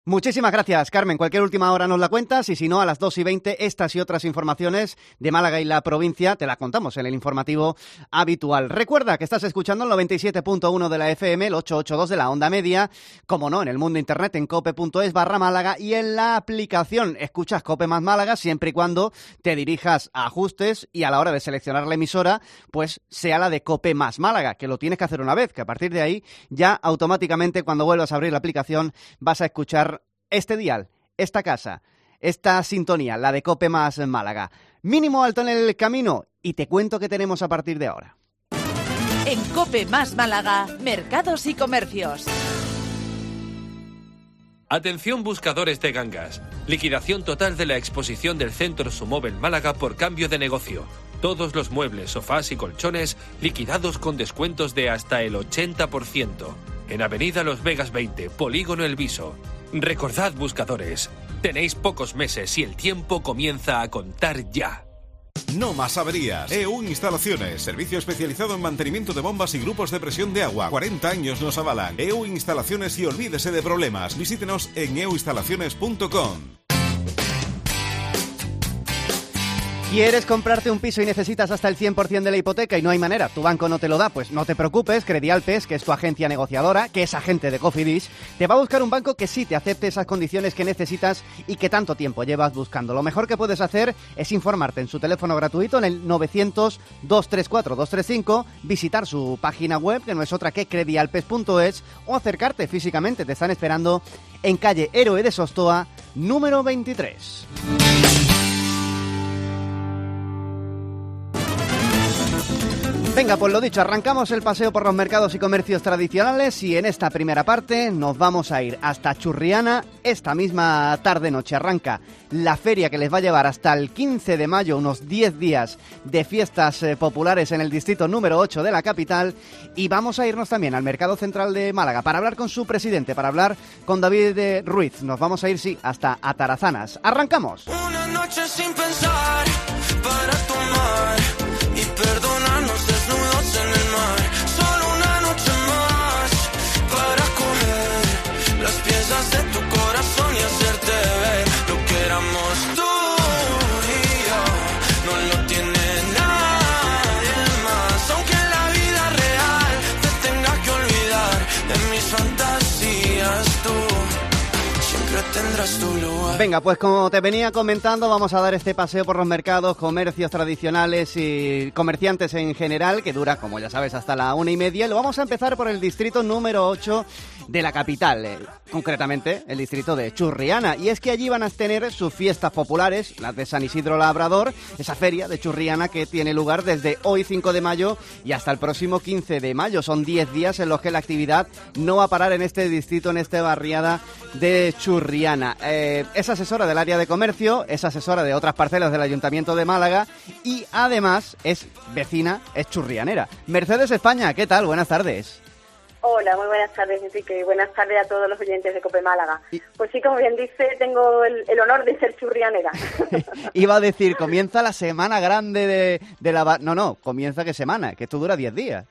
Muchísimas gracias, Carmen. Cualquier última hora nos la cuentas y si no, a las 2:20, estas y otras informaciones de Málaga y la provincia te las contamos en el informativo habitual. Recuerda que estás escuchando el 97.1 de la FM, el 882 de la onda media, como no, en el mundo internet en cope.es/Málaga y en la aplicación. Escuchas Cope más Málaga siempre y cuando te dirijas a ajustes y a la hora de seleccionar la emisora, pues sea la de Cope más Málaga, que lo tienes que hacer una vez, que a partir de ahí ya automáticamente cuando vuelvas a abrir la aplicación vas a escuchar este dial, esta casa, esta sintonía, la de Cope más Málaga. Mínimo alto en el camino y te cuento qué tenemos a partir de ahora. En Cope más Málaga, mercados y comercios. Atención buscadores de gangas. Liquidación total de la exposición del Centro Sumóvel Málaga por cambio de negocio. Todos los muebles, sofás y colchones liquidados con descuentos de hasta el 80%. En Avenida Los Vegas 20, Polígono El Viso. Recordad, buscadores, tenéis pocos meses y el tiempo comienza a contar ya. No más averías. EU Instalaciones, servicio especializado en mantenimiento de bombas y grupos de presión de agua. 40 años nos avalan. EU Instalaciones y olvídese de problemas. Visítenos en euinstalaciones.com. ¿Quieres comprarte un piso y necesitas hasta el 100% de la hipoteca y no hay manera? ¿Tu banco no te lo da? Pues no te preocupes, Credialpes, que es tu agencia negociadora, que es agente de Cofidis, te va a buscar un banco que sí te acepte esas condiciones que necesitas y que tanto tiempo llevas buscando. Lo mejor que puedes hacer es informarte en su teléfono gratuito en el 900-234-235, visitar su página web, que no es otra que credialpes.es, o acercarte físicamente. Te están esperando en calle Héroe de Sostoa, número 23. Venga, pues lo dicho, arrancamos el paseo por los mercados y comercios tradicionales y en esta primera parte nos vamos a ir hasta Churriana. Esta misma tarde-noche arranca la feria que les va a llevar hasta el 15 de mayo, unos 10 días de fiestas populares en el distrito número 8 de la capital, y vamos a irnos también al Mercado Central de Málaga para hablar con su presidente, para hablar con David Ruiz. Nos vamos a ir, sí, hasta Atarazanas. ¡Arrancamos! Una noche sin pensar para tomar y perdonarnos desnudos en el mar. Solo una noche más para coger las piezas de tu corazón y hacerte ver lo que éramos tú y yo. No lo tiene nadie más, aunque en la vida real te tengas que olvidar de mis fantasías. Tú siempre tendrás tu lugar. Venga, pues como te venía comentando, vamos a dar este paseo por los mercados, comercios tradicionales y comerciantes en general, que dura, como ya sabes, hasta la 1:30. Lo vamos a empezar por el distrito número 8 de la capital, concretamente el distrito de Churriana. Y es que allí van a tener sus fiestas populares, las de San Isidro Labrador, esa feria de Churriana que tiene lugar desde hoy 5 de mayo y hasta el próximo 15 de mayo. Son 10 días en los que la actividad no va a parar en este distrito, en esta barriada de Churriana. Es asesora del área de comercio, es asesora de otras parcelas del Ayuntamiento de Málaga y además es vecina, es churrianera. Mercedes España, ¿qué tal? Buenas tardes. Hola, muy buenas tardes, Enrique. Buenas tardes a todos los oyentes de Cope Málaga. Pues sí, como bien dice, tengo el honor de ser churrianera. Iba a decir, comienza la semana grande de la... No, comienza ¿qué semana? Que esto dura 10 días.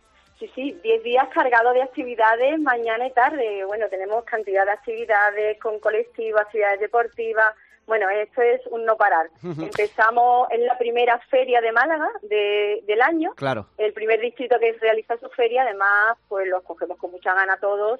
Sí, 10 días cargados de actividades mañana y tarde. Bueno, tenemos cantidad de actividades con colectivos, actividades deportivas. Bueno, esto es un no parar. Empezamos en la primera feria de Málaga del año. Claro. El primer distrito que realiza su feria, además, pues lo cogemos con mucha gana todos.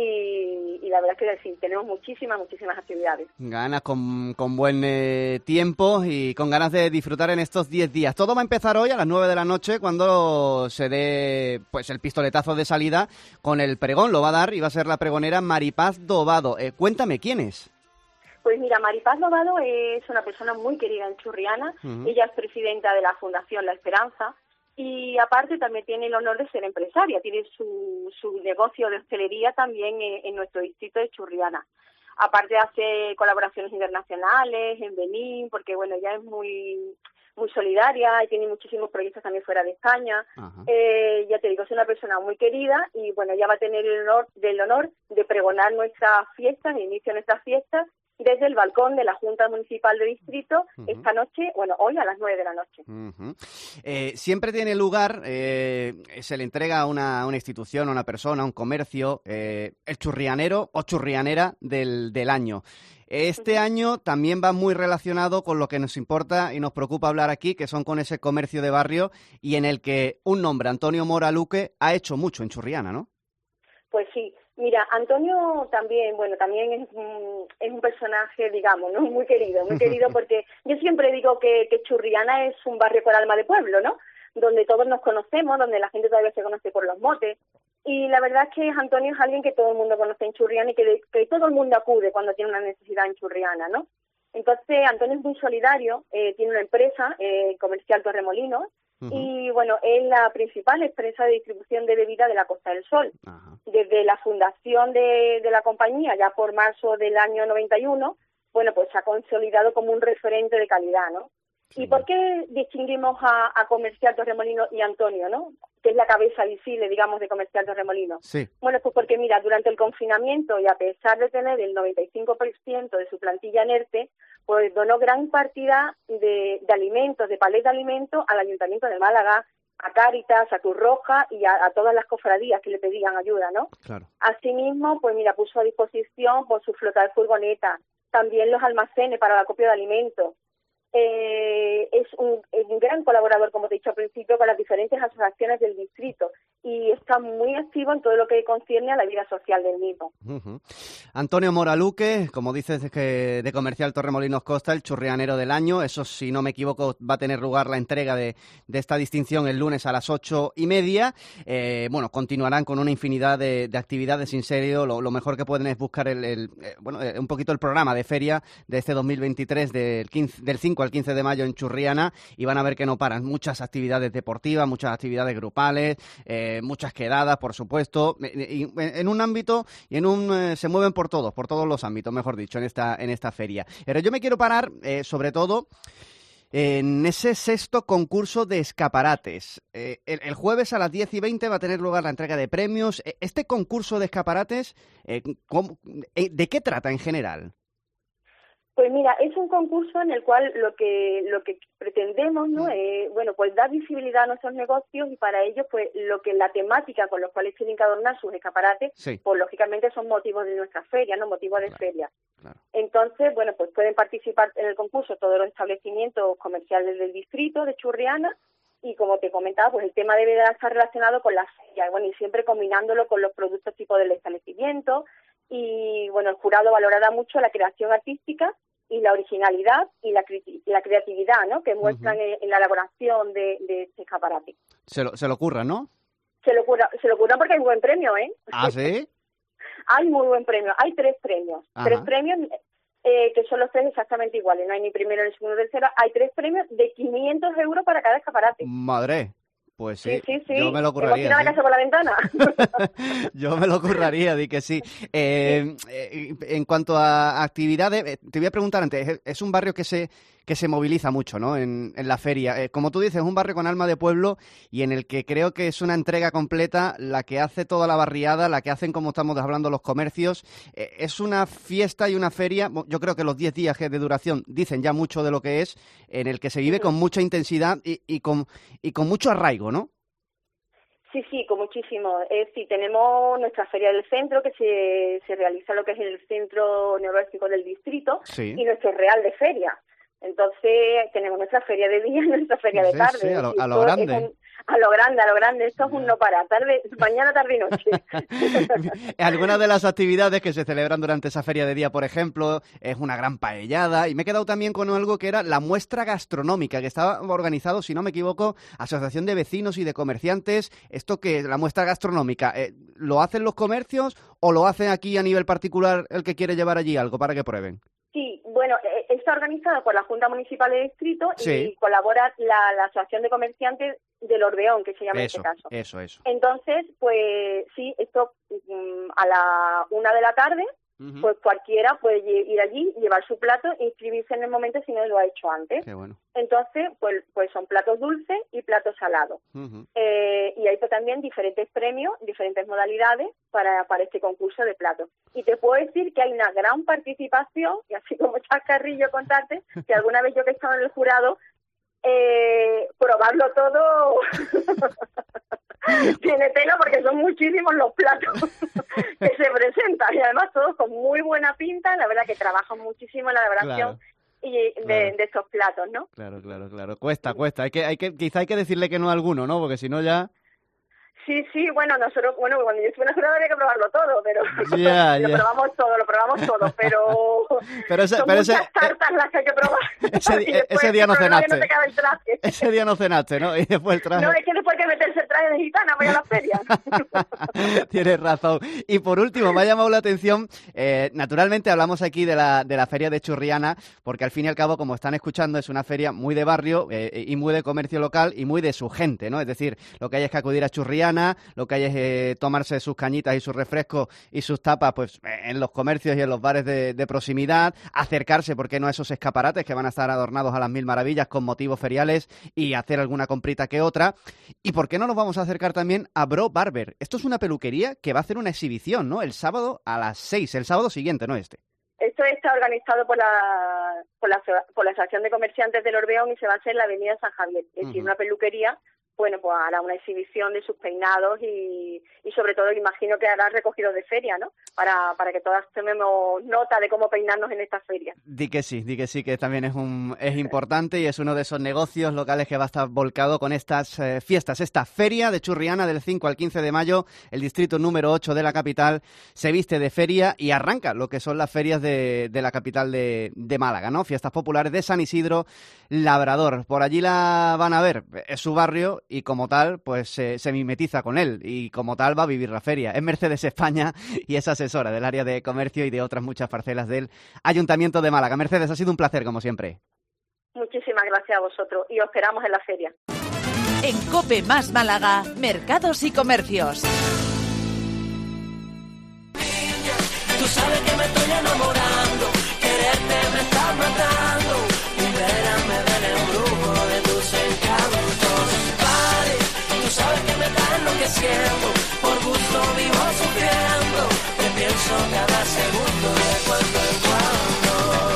Y la verdad es que sí, tenemos muchísimas actividades. Ganas con buen tiempo y con ganas de disfrutar en estos 10 días. Todo va a empezar hoy a las 9 de la noche cuando se dé pues el pistoletazo de salida con el pregón. Lo va a dar y va a ser la pregonera Maripaz Dobado. Cuéntame, ¿quién es? Pues mira, Maripaz Dobado es una persona muy querida en Churriana. Ella es presidenta de la Fundación La Esperanza. Y aparte también tiene el honor de ser empresaria, tiene su negocio de hostelería también en nuestro distrito de Churriana. Aparte hace colaboraciones internacionales en Benín, porque bueno, ella es muy solidaria y tiene muchísimos proyectos también fuera de España. Ya te digo, es una persona muy querida y bueno, ella va a tener el honor de pregonar nuestras fiestas, el inicio de nuestras fiestas, desde el balcón de la Junta Municipal de Distrito esta noche, bueno, hoy a las 9 de la noche. Siempre tiene lugar, se le entrega a una institución, a una persona, a un comercio, el churrianero o churrianera del año. Este año también va muy relacionado con lo que nos importa y nos preocupa hablar aquí, que son con ese comercio de barrio y en el que un nombre, Antonio Mora Luque, ha hecho mucho en Churriana, ¿no? Pues sí. Mira, Antonio también, bueno, también es un personaje, digamos, ¿no? Muy querido porque yo siempre digo que Churriana es un barrio con alma de pueblo, ¿no? Donde todos nos conocemos, donde la gente todavía se conoce por los motes. Y la verdad es que Antonio es alguien que todo el mundo conoce en Churriana y que todo el mundo acude cuando tiene una necesidad en Churriana, ¿no? Entonces, Antonio es muy solidario, tiene una empresa comercial Torremolinos, y bueno, es la principal empresa de distribución de bebidas de la Costa del Sol. Ajá. Desde la fundación de la compañía, ya por marzo del año 91, bueno, pues se ha consolidado como un referente de calidad, ¿no? Sí. ¿Y por qué distinguimos a Comercial Torremolinos y Antonio, ¿no? Que es la cabeza visible, digamos, de Comercial Torremolinos. Sí. Bueno, pues porque, mira, durante el confinamiento y a pesar de tener el 95% de su plantilla en ERTE, pues donó gran cantidad de alimentos, de palés de alimentos al Ayuntamiento de Málaga, a Cáritas, a Cruz Roja y a todas las cofradías que le pedían ayuda, ¿no? Claro. Asimismo, pues mira, puso a disposición por su flota de furgonetas, también los almacenes para el acopio de alimentos. Es un gran colaborador, como te he dicho al principio, con las diferentes asociaciones del distrito y está muy activo en todo lo que concierne a la vida social del mismo. Antonio Mora Luque, como dices, de Comercial Torremolinos Costa, el churrianero del año. Eso, si no me equivoco, va a tener lugar la entrega de esta distinción el lunes a las 8:30. Bueno, continuarán con una infinidad de actividades. En serio, lo mejor que pueden es buscar un poquito el programa de feria de este 2023 del 5 al 15 de mayo en Churriana, y van a ver que no paran. Muchas actividades deportivas, muchas actividades grupales, muchas quedadas, por supuesto, en un ámbito y se mueven por todos los ámbitos, mejor dicho, en esta feria. Pero yo me quiero parar, sobre todo, en ese sexto concurso de escaparates. El jueves a las 10:20 va a tener lugar la entrega de premios. Este concurso de escaparates, ¿de qué trata en general? Pues mira, es un concurso en el cual lo que pretendemos, ¿no? Bueno, pues dar visibilidad a nuestros negocios y para ello, pues lo que la temática con los cuales tienen que adornar sus escaparates, sí, pues lógicamente son motivos de nuestra feria, ¿no? Motivos de feria. Claro. Entonces, bueno, pues pueden participar en el concurso todos los establecimientos comerciales del distrito de Churriana y como te comentaba, pues el tema debe estar relacionado con la feria, bueno, y siempre combinándolo con los productos tipo del establecimiento. Y bueno, el jurado valorará mucho la creación artística y la originalidad y la creatividad, ¿no? Que muestran en la elaboración de este escaparate. Se lo ocurra, ¿no? Se lo ocurra porque hay buen premio, ¿eh? ¿Ah, sí? Hay muy buen premio. Hay 3 premios. Ajá. 3 premios que son los 3 exactamente iguales. No hay ni primero, ni segundo, ni tercero. Hay 3 premios de 500 euros para cada escaparate. Madre. Pues sí, sí. Yo me lo curraría. ¿Te la casa por la ventana? Yo me lo curraría, di que sí. En cuanto a actividades, te voy a preguntar antes, es un barrio que se moviliza mucho, ¿no? En la feria. Como tú dices, es un barrio con alma de pueblo y en el que creo que es una entrega completa la que hace toda la barriada, la que hacen, como estamos hablando, los comercios. Es una fiesta y una feria, yo creo que los 10 días de duración dicen ya mucho de lo que es, en el que se vive con mucha intensidad y con mucho arraigo, ¿no? Sí, con muchísimo. Sí, tenemos nuestra feria del centro, que se realiza lo que es en el centro neurálgico del distrito, sí, y nuestro real de feria. Entonces, tenemos nuestra feria de día y nuestra feria de tarde. Sí, a lo grande. A lo grande. Esto es un no parar. Mañana, tarde y noche. Algunas de las actividades que se celebran durante esa feria de día, por ejemplo, es una gran paellada. Y me he quedado también con algo que era la muestra gastronómica, que estaba organizado, si no me equivoco, Asociación de Vecinos y de Comerciantes. Esto que la muestra gastronómica, ¿lo hacen los comercios o lo hacen aquí a nivel particular el que quiere llevar allí algo para que prueben? Sí, bueno, está organizado por la Junta Municipal de Distrito sí, y colabora la Asociación de Comerciantes del Ordeón, que se llama en este caso. Eso. Entonces, pues sí, esto a la 1 de la tarde, pues cualquiera puede ir allí, llevar su plato e inscribirse en el momento si no lo ha hecho antes. Qué bueno. Entonces, pues son platos dulces y platos salados. Y hay pues también diferentes premios, diferentes modalidades para este concurso de platos. Y te puedo decir que hay una gran participación, y así como chascarrillo contarte, que alguna vez yo que he estado en el jurado, probarlo todo tiene tela porque son muchísimos los platos que se presentan y además todos con muy buena pinta. La verdad que trabajan muchísimo en la elaboración de estos platos, ¿no? Claro. Cuesta. Quizá hay que decirle que no a alguno, ¿no? Porque si no ya... Sí, bueno, nosotros, cuando yo estuve en la jurada había que probarlo todo, pero lo probamos todo, pero son muchas tartas las que hay que probar. Ese día no cenaste. No te cabe el traje. Ese día no cenaste, ¿no? Y después el traje. No, es que después hay que meterse el traje de gitana para ir a la feria. Tienes razón. Y por último, me ha llamado la atención, naturalmente hablamos aquí de la feria de Churriana, porque al fin y al cabo, como están escuchando, es una feria muy de barrio y muy de comercio local y muy de su gente, ¿no? Es decir, lo que hay es que acudir a Churriana, lo que hay es tomarse sus cañitas y sus refrescos y sus tapas pues en los comercios y en los bares de proximidad, acercarse, ¿por qué no?, a esos escaparates que van a estar adornados a las mil maravillas con motivos feriales y hacer alguna comprita que otra. ¿Y por qué no nos vamos a acercar también a Bro Barber? Esto es una peluquería que va a hacer una exhibición, ¿no? El sábado a las 6, el sábado siguiente, ¿no? Esto está organizado por la Asociación de Comerciantes del Orbeón y se va a hacer en la avenida San Javier. Es decir, una peluquería, bueno, pues hará una exhibición de sus peinados y sobre todo imagino que hará recogidos de feria, ¿no? Para que todas tomemos nota de cómo peinarnos en esta feria. Di que sí, que también es importante y es uno de esos negocios locales que va a estar volcado con estas fiestas. Esta feria de Churriana del 5 al 15 de mayo, el distrito número 8 de la capital se viste de feria y arranca lo que son las ferias de la capital de Málaga, ¿no? Fiestas populares de San Isidro Labrador. Por allí la van a ver, es su barrio y como tal pues se mimetiza con él y como tal va a vivir la feria. Es Mercedes España y es asesora del área de comercio y de otras muchas parcelas del Ayuntamiento de Málaga. Mercedes, ha sido un placer como siempre. Muchísimas gracias a vosotros y os esperamos en la feria. En COPE más Málaga, mercados y comercios. Tú sabes que me estoy enamorando, quererte me está matando, y verme ven el brujo de tus encantos. Vale, tú sabes que me está enloqueciendo, por gusto vivo sufriendo, te pienso cada segundo de cuando en cuando.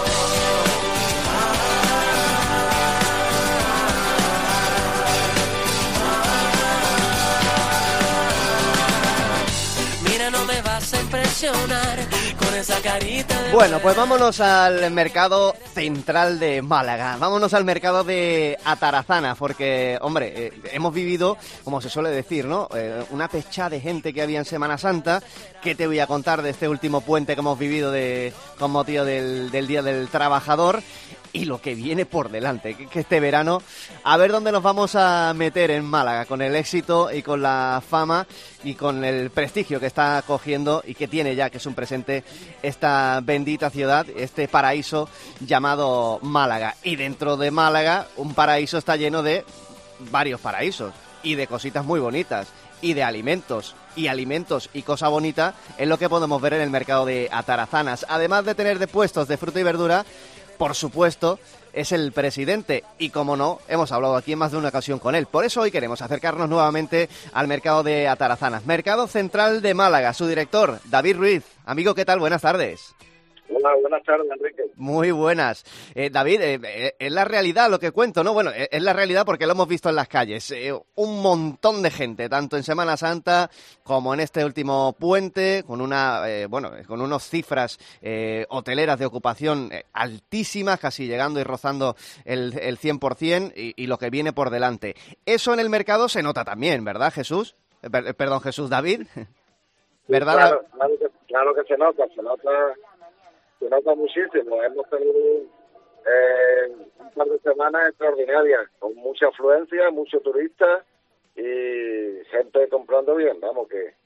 Mira, no me vas a impresionar con esa carita de... Bueno, pues vámonos al mercado central de Málaga. Vámonos al mercado de Atarazana, porque, hombre, hemos vivido, como se suele decir, ¿no? Una pechada de gente que había en Semana Santa. ¿Qué te voy a contar de este último puente que hemos vivido con motivo del Día del Trabajador? Y lo que viene por delante, que este verano, a ver dónde nos vamos a meter en Málaga, con el éxito y con la fama y con el prestigio que está cogiendo y que tiene ya, que es un presente, esta bendita ciudad, este paraíso llamado Málaga. Y dentro de Málaga, un paraíso está lleno de varios paraísos y de cositas muy bonitas y de alimentos y cosa bonita es lo que podemos ver en el mercado de Atarazanas. Además de tener de puestos de fruta y verdura, por supuesto, es el presidente y, como no, hemos hablado aquí en más de una ocasión con él. Por eso hoy queremos acercarnos nuevamente al mercado de Atarazanas. Mercado Central de Málaga, su director, David Ruiz. Amigo, ¿qué tal? Buenas tardes. Hola, buenas tardes, Enrique. Muy buenas. David, es la realidad lo que cuento, ¿no? Bueno, es la realidad porque lo hemos visto en las calles. Un montón de gente, tanto en Semana Santa como en este último puente, con con unas cifras hoteleras de ocupación altísimas, casi llegando y rozando el 100%, y lo que viene por delante. Eso en el mercado se nota también, ¿verdad, Jesús? Perdón, Jesús, David. ¿Verdad? Claro que se nota muchísimo. Hemos tenido un par de semanas extraordinarias, con mucha afluencia, muchos turistas y gente comprando bien. Vamos, que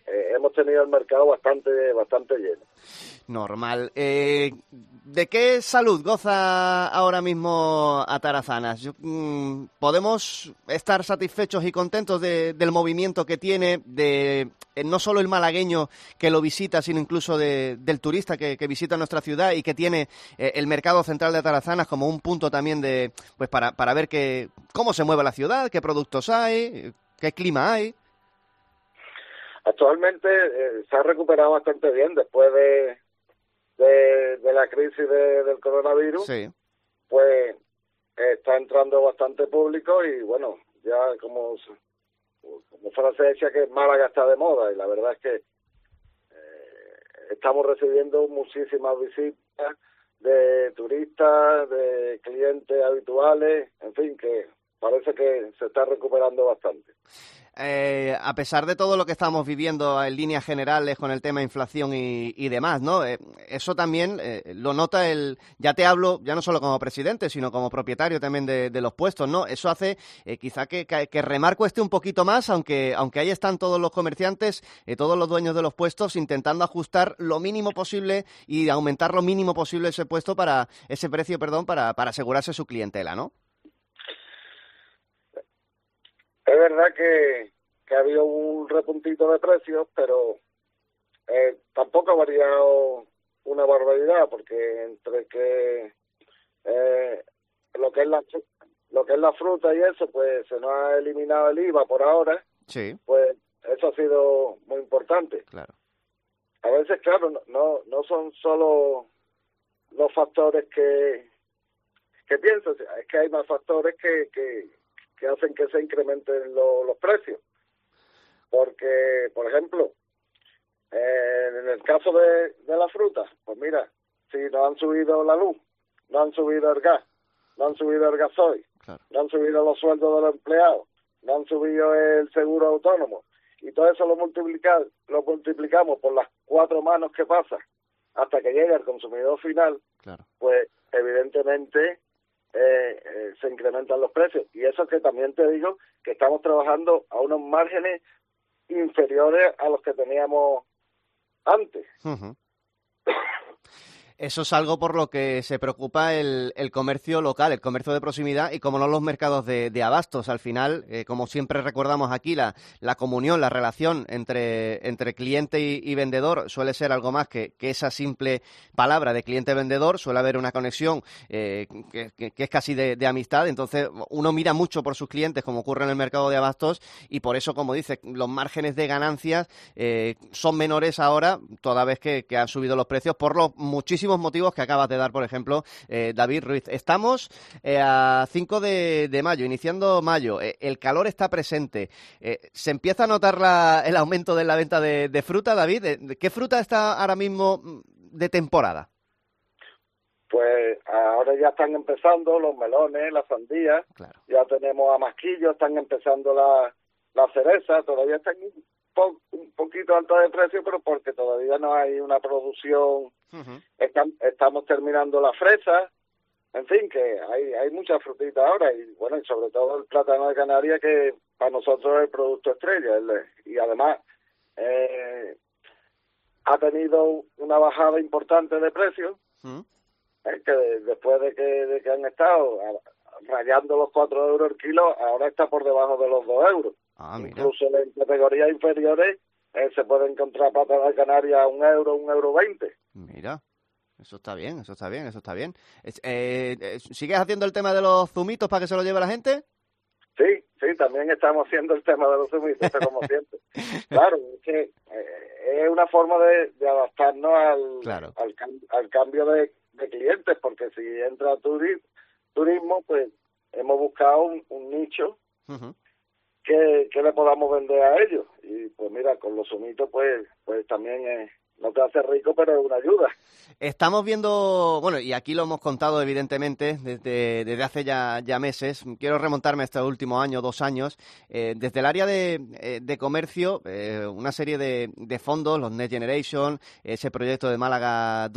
hemos tenido el mercado bastante lleno. Normal. ¿De qué salud goza ahora mismo Atarazanas? ¿Podemos estar satisfechos y contentos del movimiento que tiene, de no solo el malagueño que lo visita, sino incluso del turista que visita nuestra ciudad y que tiene el mercado central de Atarazanas como un punto también de pues para ver cómo se mueve la ciudad, qué productos hay, qué clima hay? Actualmente se ha recuperado bastante bien después de la crisis del coronavirus. Sí. Pues está entrando bastante público y bueno, ya como frase hecha que Málaga está de moda y la verdad es que estamos recibiendo muchísimas visitas de turistas, de clientes habituales, en fin, que parece que se está recuperando bastante. A pesar de todo lo que estamos viviendo en líneas generales con el tema inflación y demás, ¿no? Eso también lo nota ya te hablo, ya no solo como presidente, sino como propietario también de los puestos, ¿no? Eso hace quizá que remar cueste un poquito más, aunque ahí están todos los comerciantes, todos los dueños de los puestos intentando ajustar lo mínimo posible y aumentar lo mínimo posible ese precio, para asegurarse su clientela, ¿no? Es verdad que ha habido un repuntito de precios, pero tampoco ha variado una barbaridad, porque entre que lo que es la fruta y eso, pues se nos ha eliminado el IVA por ahora. Sí. Pues eso ha sido muy importante. Claro. A veces, claro, no son solo los factores que piensas, es que hay más factores que hacen que se incrementen los precios. Porque, por ejemplo, en el caso de la fruta, pues mira, si no han subido la luz, no han subido el gas, no han subido el gasoil, claro, no han subido los sueldos de los empleados, no han subido el seguro autónomo, y todo eso lo multiplicamos por las 4 manos que pasa hasta que llegue al consumidor final, claro, pues evidentemente se incrementan los precios. Y eso que también te digo que estamos trabajando a unos márgenes inferiores a los que teníamos antes. Uh-huh. Eso es algo por lo que se preocupa el comercio local, el comercio de proximidad y, como no, los mercados de abastos. Al final, como siempre recordamos aquí, la comunión, la relación entre cliente y vendedor suele ser algo más que esa simple palabra de cliente-vendedor. Suele haber una conexión que es casi de amistad. Entonces, uno mira mucho por sus clientes, como ocurre en el mercado de abastos, y por eso, como dices, los márgenes de ganancias son menores ahora, toda vez que han subido los precios por los muchísimos motivos que acabas de dar, por ejemplo, David Ruiz. Estamos a 5 de mayo, iniciando mayo. El calor está presente. ¿Se empieza a notar el aumento de la venta de fruta, David? ¿Qué fruta está ahora mismo de temporada? Pues ahora ya están empezando los melones, las sandías, claro, ya tenemos a masquillo, están empezando la cereza, todavía están un poquito alta de precio, pero porque todavía no hay una producción. Uh-huh. Estamos terminando la fresa, en fin, que hay muchas frutitas ahora, y bueno, y sobre todo el plátano de Canarias, que para nosotros es el producto estrella, y además ha tenido una bajada importante de precios. Uh-huh. Que después de que han estado rayando los 4 euros el kilo, ahora está por debajo de los 2 euros. Incluso en categorías inferiores se puede encontrar plátano de Canarias a 1 euro, 1,20 €. Mira, eso está bien, eso está bien, eso está bien. ¿Sigues haciendo el tema de los zumitos para que se lo lleve la gente? Sí, también estamos haciendo el tema de los zumitos, como siempre. Claro, es que es una forma de adaptarnos claro, al cambio de clientes, porque si entra turismo, pues hemos buscado un nicho. Uh-huh. que le podamos vender a ellos, y pues mira, con los zumitos pues también no te hace rico, pero es una ayuda. Estamos viendo, bueno, y aquí lo hemos contado evidentemente desde hace ya meses, quiero remontarme a este último año, 2 años, desde el área de comercio, una serie de fondos, los Next Generation, ese proyecto de Málaga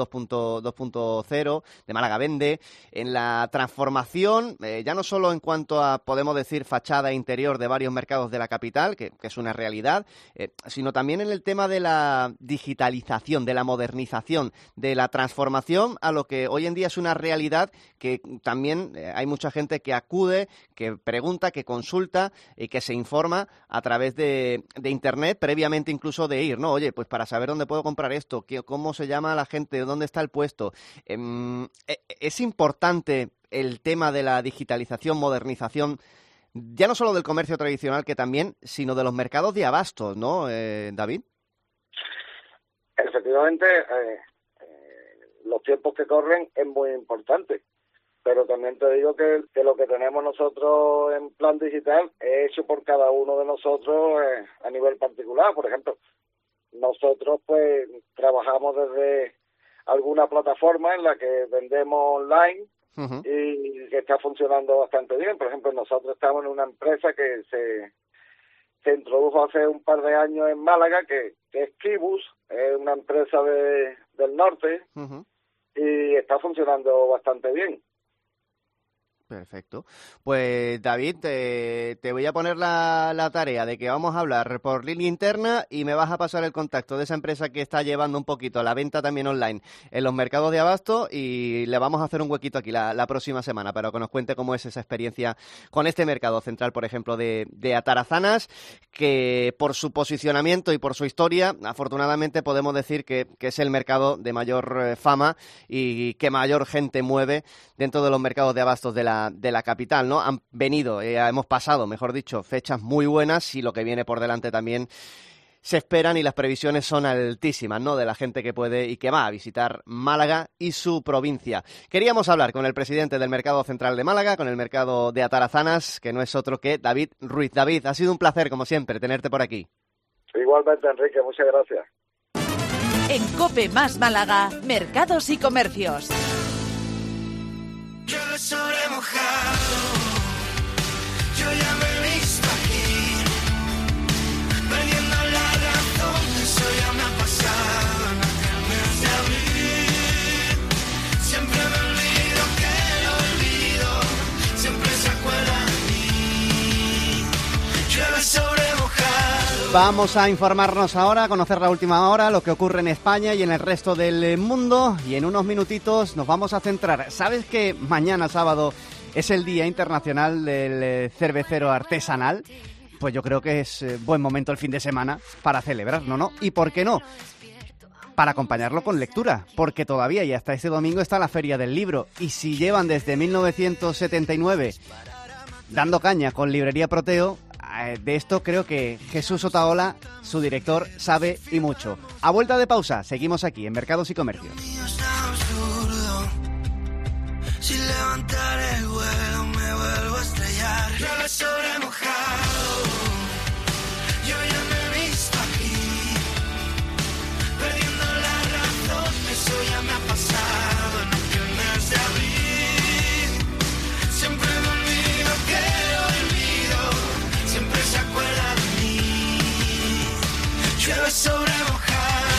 2.0, de Málaga Vende, en la transformación, ya no solo en cuanto a, podemos decir, fachada interior de varios mercados de la capital, que es una realidad, sino también en el tema de la digitalización, de la modernización, de la transformación a lo que hoy en día es una realidad, que también hay mucha gente que acude, que pregunta, que consulta y que se informa a través de Internet, previamente incluso de ir, ¿no? Oye, pues para saber dónde puedo comprar esto, cómo se llama la gente, dónde está el puesto. Es importante el tema de la digitalización, modernización, ya no solo del comercio tradicional, que también, sino de los mercados de abastos, ¿no, David? Efectivamente, los tiempos que corren es muy importante, pero también te digo que lo que tenemos nosotros en plan digital es hecho por cada uno de nosotros a nivel particular. Por ejemplo, nosotros pues trabajamos desde alguna plataforma en la que vendemos online y que está funcionando bastante bien. Por ejemplo, nosotros estamos en una empresa que se introdujo hace un par de años en Málaga, que es Kibus, es una empresa del norte, y está funcionando bastante bien. Perfecto. Pues David, te voy a poner la tarea de que vamos a hablar por línea interna y me vas a pasar el contacto de esa empresa que está llevando un poquito la venta también online en los mercados de abasto, y le vamos a hacer un huequito aquí la próxima semana para que nos cuente cómo es esa experiencia con este mercado central, por ejemplo, de Atarazanas, que por su posicionamiento y por su historia, afortunadamente podemos decir que es el mercado de mayor fama y que mayor gente mueve dentro de los mercados de abastos de la capital, ¿no? Han venido, hemos pasado, mejor dicho, fechas muy buenas, y lo que viene por delante también se esperan, y las previsiones son altísimas, ¿no?, de la gente que puede y que va a visitar Málaga y su provincia. Queríamos hablar con el presidente del Mercado Central de Málaga, con el mercado de Atarazanas, que no es otro que David Ruiz. David, ha sido un placer, como siempre, tenerte por aquí. Igualmente, Enrique, muchas gracias. En COPE más Málaga, mercados y comercios. Yo sobre mojado, yo ya me he visto aquí, perdiendo la razón, eso ya me ha pasado en aquel mes de abril. Siempre me olvido que lo olvido, siempre se acuerda de mí. Llueve sobre mojado. Vamos a informarnos ahora, a conocer la última hora, lo que ocurre en España y en el resto del mundo, y en unos minutitos nos vamos a centrar. ¿Sabes que mañana sábado es el Día Internacional del Cervecero Artesanal? Pues yo creo que es buen momento el fin de semana para celebrarlo, ¿no? ¿Y por qué no? Para acompañarlo con lectura, porque todavía y hasta este domingo está la Feria del Libro, y si llevan desde 1979 dando caña con Librería Proteo, de esto creo que Jesús Otaola, su director, sabe y mucho. A vuelta de pausa, seguimos aquí en Mercados y Comercios. Si levantar el vuelo me vuelvo a estrellar. Llueve sobre mojado, yo ya me he visto aquí, perdiendo la razón, eso ya me ha pasado en aquel mes de abril. Siempre me olvido que lo olvido, siempre se acuerda de mí. Llueve sobre mojado.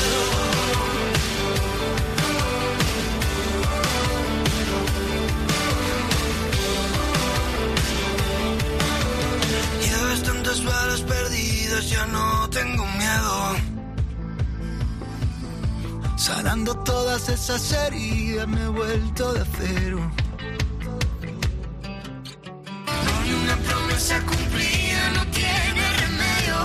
Tantos balas perdidas, ya no tengo miedo. Sanando todas esas heridas, me he vuelto de acero. No hay una promesa cumplida, no tiene remedio.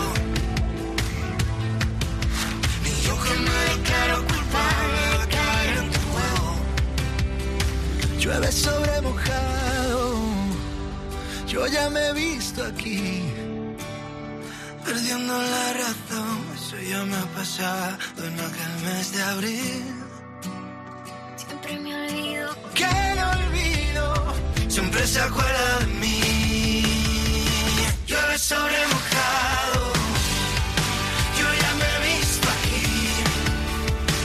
Ni yo que me declaro culpable de caer en tu juego. Llueve sobre mojado, yo ya me he visto aquí, perdiendo la razón, eso ya me ha pasado en aquel mes de abril. Siempre me olvido que lo olvido, siempre se acuerda de mí. Llueve sobre mojado, yo ya me he visto aquí,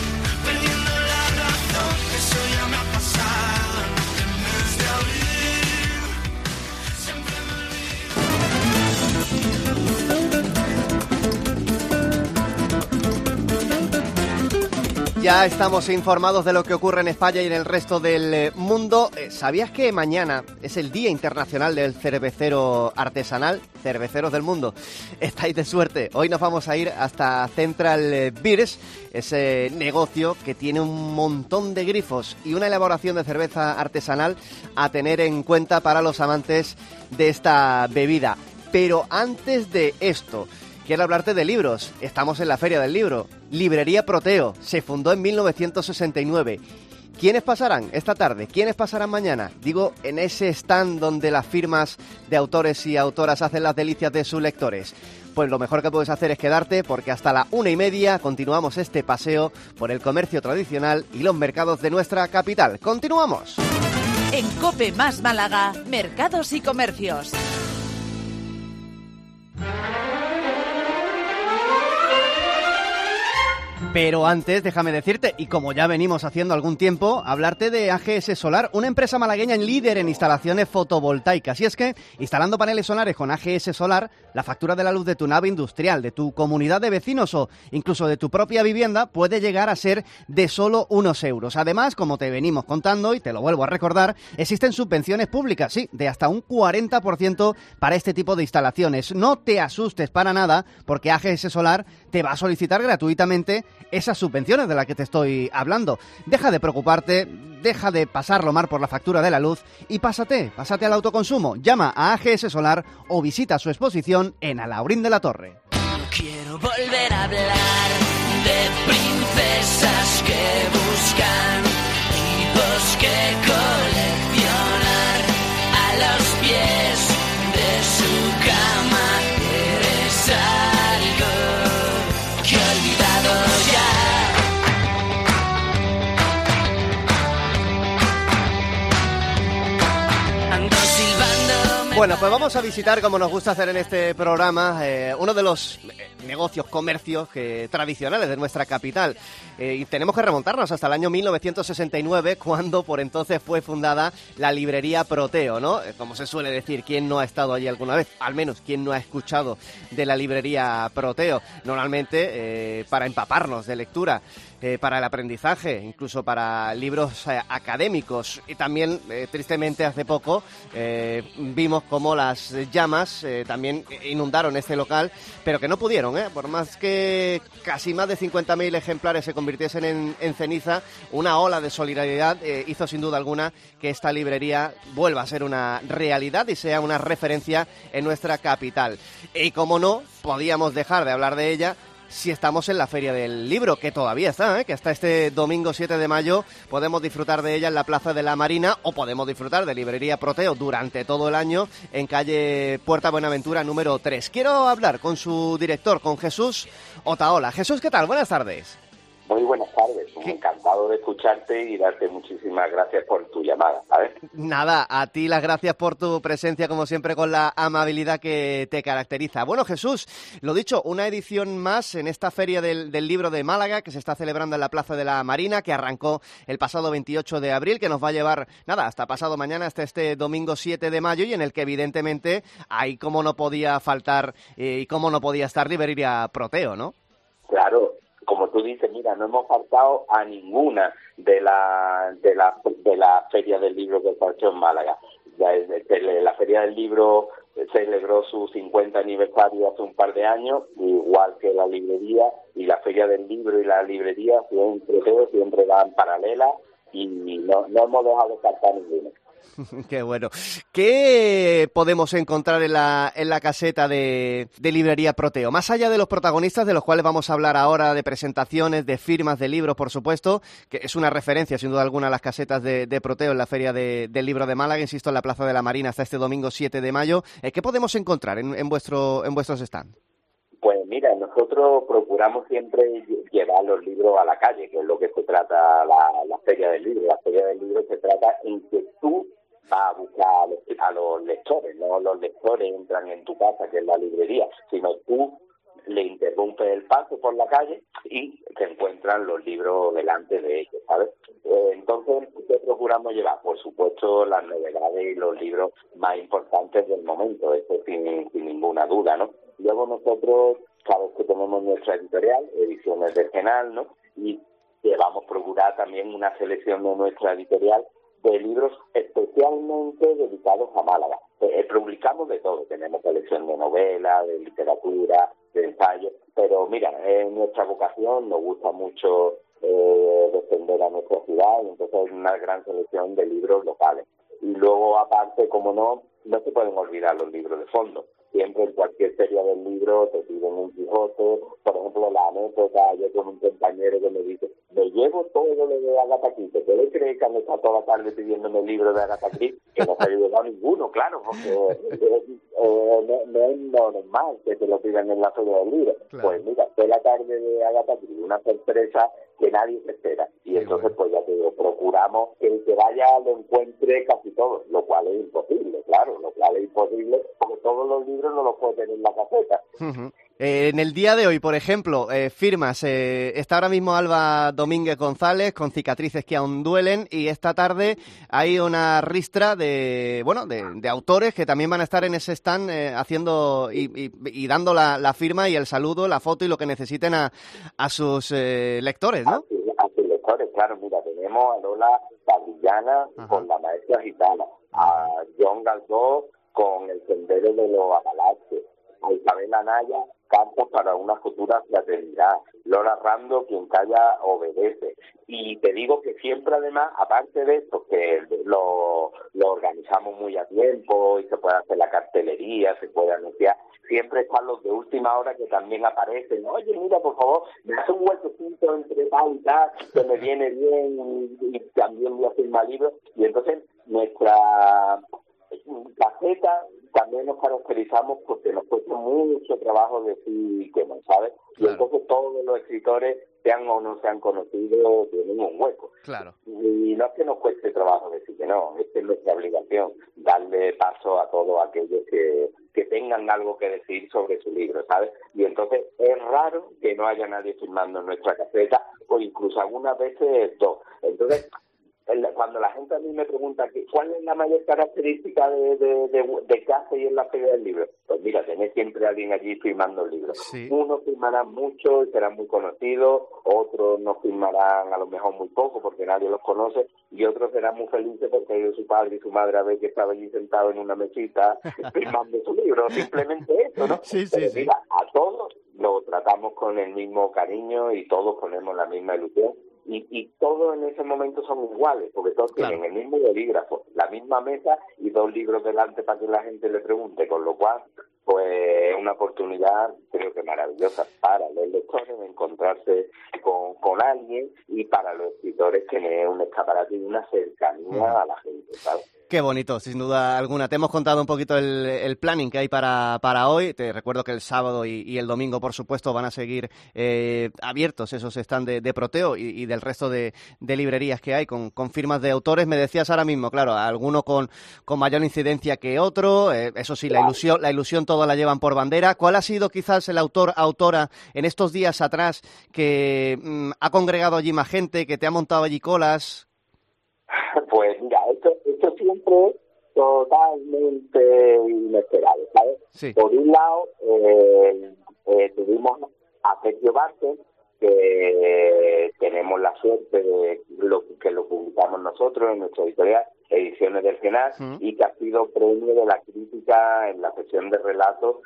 Ya estamos informados de lo que ocurre en España y en el resto del mundo. ¿Sabías que mañana es el Día Internacional del Cervecero Artesanal? Cerveceros del mundo, estáis de suerte. Hoy nos vamos a ir hasta Central Beers, ese negocio que tiene un montón de grifos y una elaboración de cerveza artesanal a tener en cuenta para los amantes de esta bebida. Pero antes de esto, quiero hablarte de libros. Estamos en la Feria del Libro. Librería Proteo. Se fundó en 1969. ¿Quiénes pasarán esta tarde? ¿Quiénes pasarán mañana? Digo, en ese stand donde las firmas de autores y autoras hacen las delicias de sus lectores. Pues lo mejor que puedes hacer es quedarte, porque hasta la 1:30 continuamos este paseo por el comercio tradicional y los mercados de nuestra capital. ¡Continuamos! En COPE más Málaga, mercados y comercios. Pero antes, déjame decirte, y como ya venimos haciendo algún tiempo, hablarte de AGS Solar, una empresa malagueña líder en instalaciones fotovoltaicas. Y es que, instalando paneles solares con AGS Solar, la factura de la luz de tu nave industrial, de tu comunidad de vecinos o incluso de tu propia vivienda puede llegar a ser de solo unos euros. Además, como te venimos contando, y te lo vuelvo a recordar, existen subvenciones públicas, sí, de hasta un 40% para este tipo de instalaciones. No te asustes para nada, porque AGS Solar te va a solicitar gratuitamente esas subvenciones de las que te estoy hablando. Deja de preocuparte, deja de pasarlo mal por la factura de la luz y pásate al autoconsumo. Llama a AGS Solar o visita su exposición en Alhaurín de la Torre. Quiero volver a hablar de princesas que buscan tipos que coleccionar a los pies de su cama. Eres algo que he olvidado ya. Ando silbando. Bueno, pues vamos a visitar, como nos gusta hacer en este programa, uno de los negocios, comercios tradicionales de nuestra capital. Y tenemos que remontarnos hasta el año 1969, cuando por entonces fue fundada la librería Proteo, ¿no? Como se suele decir, ¿quién no ha estado allí alguna vez? Al menos, ¿quién no ha escuchado de la librería Proteo? Normalmente para empaparnos de lectura, para el aprendizaje, incluso para libros académicos. Y también, tristemente, hace poco vimos cómo las llamas también inundaron este local, pero que no pudieron, por más que casi más de 50.000 ejemplares se convirtiesen en ceniza, una ola de solidaridad hizo sin duda alguna que esta librería vuelva a ser una realidad y sea una referencia en nuestra capital. Y como no, podíamos dejar de hablar de ella si estamos en la Feria del Libro, que todavía está, que hasta este domingo 7 de mayo podemos disfrutar de ella en la Plaza de la Marina, o podemos disfrutar de Librería Proteo durante todo el año en calle Puerta Buenaventura número 3. Quiero hablar con su director, con Jesús Otaola. Jesús, ¿qué tal? Buenas tardes. Muy buenas tardes, encantado de escucharte y darte muchísimas gracias por tu llamada, ¿sabes? Nada, a ti las gracias por tu presencia, como siempre, con la amabilidad que te caracteriza. Bueno, Jesús, lo dicho, una edición más en esta Feria del Libro de Málaga, que se está celebrando en la Plaza de la Marina, que arrancó el pasado 28 de abril, que nos va a llevar, hasta pasado mañana, hasta este domingo 7 de mayo, y en el que evidentemente ahí como no podía faltar y como no podía estar Librería Proteo, ¿no? Claro. Como tú dices, mira, no hemos faltado a ninguna de la Feria del Libro que se ha hecho en Málaga. La Feria del Libro celebró su 50 aniversario hace un par de años, igual que la librería, y la Feria del Libro y la librería siempre van paralelas y no hemos dejado faltar ninguna. Qué bueno. ¿Qué podemos encontrar en la caseta de Librería Proteo? Más allá de los protagonistas, de los cuales vamos a hablar ahora, de presentaciones, de firmas, de libros, por supuesto, que es una referencia, sin duda alguna, a las casetas de Proteo en la Feria del Libro de Málaga, insisto, en la Plaza de la Marina hasta este domingo 7 de mayo. ¿Qué podemos encontrar en vuestros stands? Pues mira, nosotros procuramos siempre llevar los libros a la calle, que es lo que se trata la Feria del Libro. La Feria del Libro se trata en que tú vas a buscar a los lectores, no los lectores entran en tu casa, que es la librería, sino tú le interrumpes el paso por la calle y se encuentran los libros delante de ellos, ¿sabes? Entonces, ¿qué procuramos llevar? Por supuesto, las novedades y los libros más importantes del momento, eso sin ninguna duda, ¿no? Luego nosotros, sabes que tenemos nuestra editorial, Ediciones del Genal, ¿no? Y que vamos a procurar también una selección de nuestra editorial de libros especialmente dedicados a Málaga. Publicamos de todo, tenemos colección de novelas, de literatura, de ensayos, pero mira, es nuestra vocación, nos gusta mucho defender a nuestra ciudad, y entonces hay una gran selección de libros locales. Y luego, aparte, como no se pueden olvidar los libros de fondo. Siempre en cualquier feria del libro te piden un Quijote. Por ejemplo, la anécdota, yo con un compañero que me dice, me llevo todo lo de Agatha Christie. ¿Puede creer que han estado toda la tarde pidiéndome el libro de Agatha Christie? Que no se ha llevado ninguno, claro, porque no es normal que te lo pidan en la feria del libro. Claro. Pues mira, fue la tarde de Agatha Christie, una sorpresa que nadie se espera. Y entonces, pues ya te digo, procuramos que el que vaya lo encuentre casi todo, lo cual es imposible, claro, porque todos los libros no los puedes tener en la caseta. Uh-huh. En el día de hoy, por ejemplo, firmas, está ahora mismo Alba Domínguez González con Cicatrices que aún duelen, y esta tarde hay una ristra de autores que también van a estar en ese stand haciendo y dando la firma y el saludo, la foto y lo que necesiten a sus lectores, ¿no? A sus lectores, claro, mira, tenemos a Lola Padillana con La Maestra Gitana, a John Galdós con El Sendero de los Apalaches, a Isabel Anaya, Cantos para una futura fraternidad, Lola Rando, Quien calla obedece. Y te digo que siempre, además, aparte de esto, que lo organizamos muy a tiempo y se puede hacer la cartelería, se puede anunciar, siempre están los de última hora que también aparecen. Oye, mira, por favor, me hace un huequecito entre tal y tal, que me viene bien, y también voy a firmar libros. Y entonces nuestra caseta también nos caracterizamos porque nos cuesta mucho trabajo decir que no, ¿sabes? Claro. Y entonces todos los escritores, sean o no sean conocidos, tienen un hueco. Claro. Y no es que nos cueste trabajo decir que no, es nuestra obligación darle paso a todos aquellos que tengan algo que decir sobre su libro, ¿sabes? Y entonces es raro que no haya nadie firmando en nuestra caseta, o incluso algunas veces dos. Entonces, cuando la gente a mí me pregunta cuál es la mayor característica de casa y en la feria del libro, pues mira, tenés siempre a alguien allí firmando el libro. Sí. Unos firmarán mucho y serán muy conocidos, otros no firmarán a lo mejor muy poco porque nadie los conoce, y otros serán muy felices porque ha ido su padre y su madre a ver que estaba allí sentado en una mesita firmando su libro. Simplemente eso, ¿no? Sí, pero mira, a todos los tratamos con el mismo cariño y todos ponemos la misma ilusión. Y todos en ese momento son iguales, porque todos tienen el mismo bolígrafo, la misma mesa y dos libros delante para que la gente le pregunte, con lo cual, pues es una oportunidad, creo que maravillosa para los lectores de encontrarse con alguien, y para los escritores tener un escaparate y una cercanía a la gente, ¿sabes? Qué bonito, sin duda alguna. Te hemos contado un poquito el planning que hay para hoy. Te recuerdo que el sábado y el domingo, por supuesto, van a seguir abiertos esos stands de Proteo y del resto de librerías que hay con firmas de autores. Me decías ahora mismo, claro, alguno con mayor incidencia que otro. Eso sí, la ilusión toda la llevan por bandera. ¿Cuál ha sido quizás el autora en estos días atrás que ha congregado allí más gente, que te ha montado allí colas? Pues mira, esto siempre es totalmente inesperado, ¿sabes? Sí. Por un lado, tuvimos a Sergio Vázquez, que tenemos la suerte de que lo publicamos nosotros en nuestra editorial, Ediciones del Genal, y que ha sido premio de la crítica en la sección de relatos,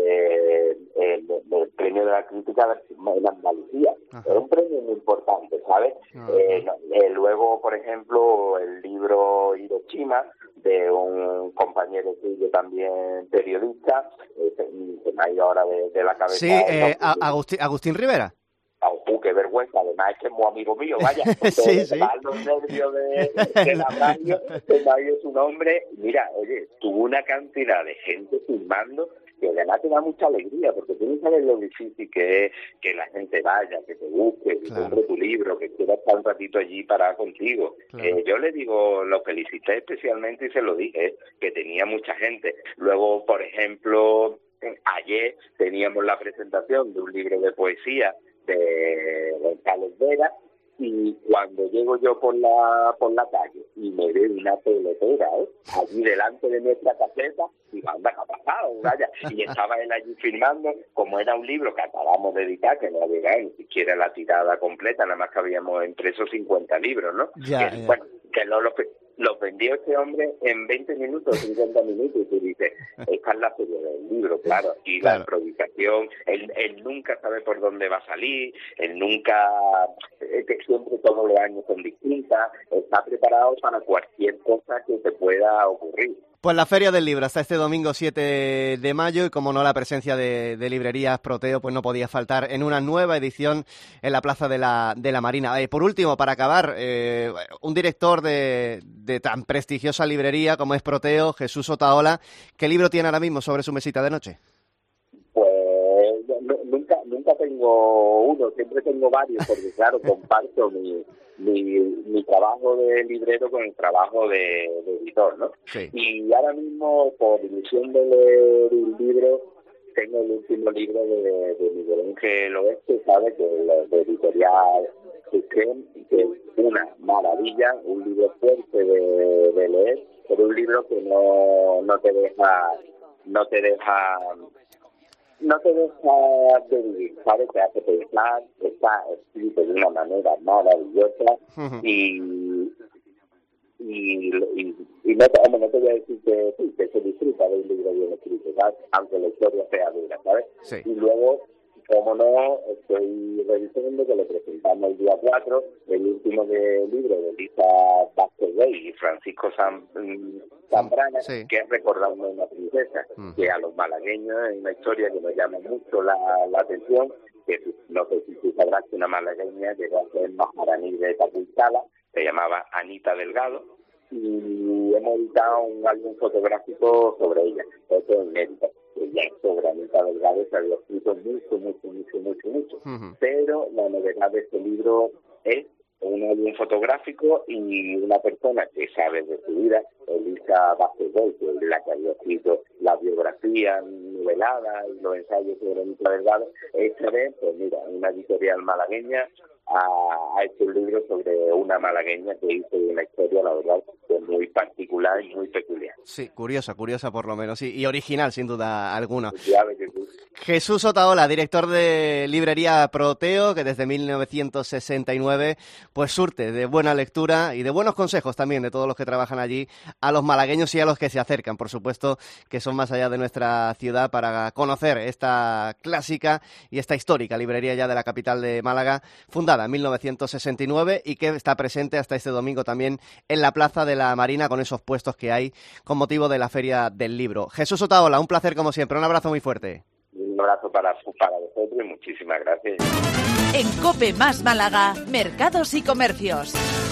el premio de la crítica en Andalucía. Es un premio muy importante, ¿sabes? Luego, por ejemplo, el libro Hiroshima, de un compañero tuyo también periodista, se me ha ido ahora de la cabeza. Sí, Agustín Rivera. Qué vergüenza, además es que es muy amigo mío, vaya. Sí. Los nervios de la radio, se me ha ido su nombre. Mira, oye, tuvo una cantidad de gente filmando que además te da mucha alegría, porque tú no sabes lo difícil que es que la gente vaya, que te busque, que compre tu libro, que quiera estar un ratito allí para contigo. Claro. Yo le digo, lo felicité especialmente y se lo dije, que tenía mucha gente. Luego, por ejemplo, ayer teníamos la presentación de un libro de poesía de González Vera, Y cuando llego yo por la calle y me veo una pelotera, allí delante de nuestra caseta, digo, anda, ¿qué ha pasado? Vaya. Y estaba él allí firmando, como era un libro que acabamos de editar, que no ha llegado ni siquiera la tirada completa, nada más que habíamos impreso 50 libros, ¿no? Bueno, que no los vendió este hombre en 20 minutos, 50 minutos, y tú dices, esta es la feria del libro, claro, y la improvisación, él nunca sabe por dónde va a salir, él nunca, que siempre todos los años son distintas, está preparado para cualquier cosa que te pueda ocurrir. Pues la Feria del Libro hasta este domingo 7 de mayo y como no la presencia de librerías Proteo pues no podía faltar en una nueva edición en la Plaza de la Marina. Por último, para acabar, un director de tan prestigiosa librería como es Proteo, Jesús Otaola, ¿qué libro tiene ahora mismo sobre su mesita de noche? Pues nunca tengo uno, siempre tengo varios porque claro, comparto mi trabajo de librero con el trabajo de editor, ¿no? Sí. Y ahora mismo, por ilusión de leer un libro, tengo el último libro de Miguel Ángel Oeste, ¿sabes? De editorial Suscrem, que es una maravilla, un libro fuerte de leer, pero un libro que no te deja de vivir, ¿sabes? Te hace pensar, está escrito de una manera maravillosa y no te voy a decir que se disfruta de un libro bien escrito, ¿sabes? Aunque la historia sea dura, ¿sabes? Sí. Y luego, como no, estoy revisando que le presentamos el día 4 el último libro de Elisa Vázquez y Francisco Zambrana, que es Recordando a una princesa, que a los malagueños es una historia que nos llama mucho la atención, que no sé si tú sabrás que una malagueña llegó a ser majaraní de Tapulcala, se llamaba Anita Delgado, y hemos editado un álbum fotográfico sobre ella, esto es inédito. Ya sobre Anita Delgado se había escrito mucho. Pero la novedad de este libro es un álbum fotográfico y una persona que sabe de su vida, Elisa Vázquez, que es la que había escrito la biografía novelada y los ensayos sobre Anita Delgado. Esta vez, pues mira, una editorial malagueña ha hecho un libro sobre una malagueña que hizo una historia, la verdad, muy particular y muy peculiar. Sí, curiosa por lo menos, y original sin duda alguna. Jesús Otaola, director de librería Proteo, que desde 1969 pues surte de buena lectura y de buenos consejos también de todos los que trabajan allí, a los malagueños y a los que se acercan, por supuesto, que son más allá de nuestra ciudad, para conocer esta clásica y esta histórica librería ya de la capital de Málaga, fundada en 1969 y que está presente hasta este domingo también en la Plaza de la Marina con esos puestos que hay con motivo de la Feria del Libro. Jesús Otaola, un placer como siempre, un abrazo muy fuerte. Un abrazo para vosotros y muchísimas gracias. En COPE más Málaga, Mercados y Comercios.